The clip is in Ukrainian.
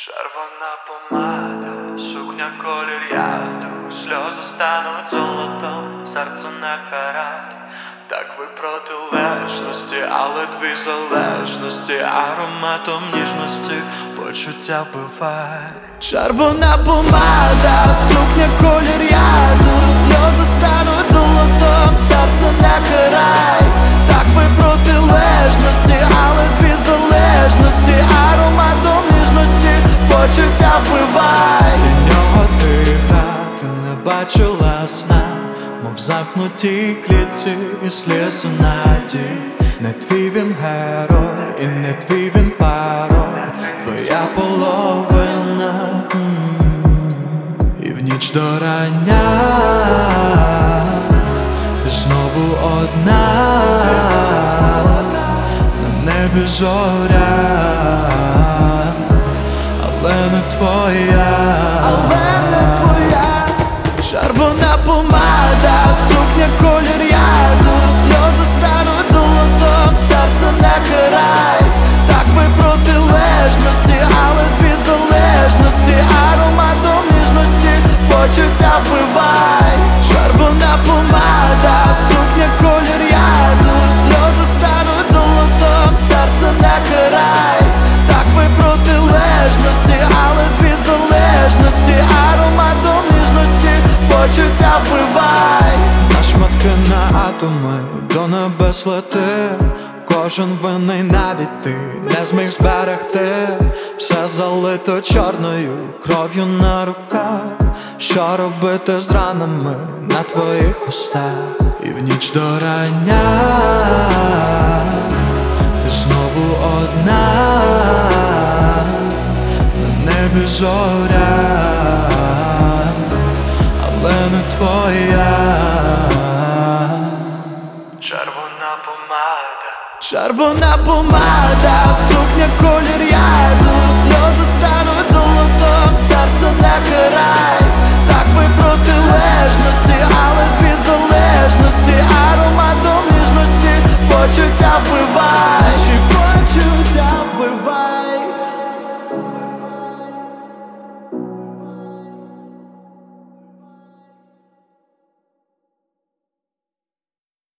Червона помада, сукня колір яду, сльози стануть золотом, серце не карай. Так ви протилежності, але дві залежності, ароматом ніжності почуття вбивай. Червона помада, сукня колір яду, сльози стануть золотом, серце не карай. Так ви протилежності, але дві залежності, ароматом ніжності почуття вбивай. Для нього дива, ти не бачила сна, мов замкнутій клітці і сліз у надії. Не твій він герой, і не твій він пароль, твоя половина. І в ніч до рання ти знову одна, на небі зоря, але не твоя, Червона помада, сукня колір яду, сльози стануть золотом, серце не карай. Так ви протилежності, але дві залежності, ароматом ніжності почуття вбивай. Червона помада, сукня колір яду, сльози стануть золотом, серце не карай. Так ви протилежності, але дві залежності, ароматом ніжності почуття вбивай. На шматки, на атоми до небес лети, кожен винний, навіть ти не зміг зберегти. Все залито чорною кров'ю на руках. Що робити з ранами на твоїх устах? І в ніч до рання ти знову одна, на небі зоря, але не твоя. Червона помада, червона помада, сукня колір яду, сльози стануть золотом, серце не карай.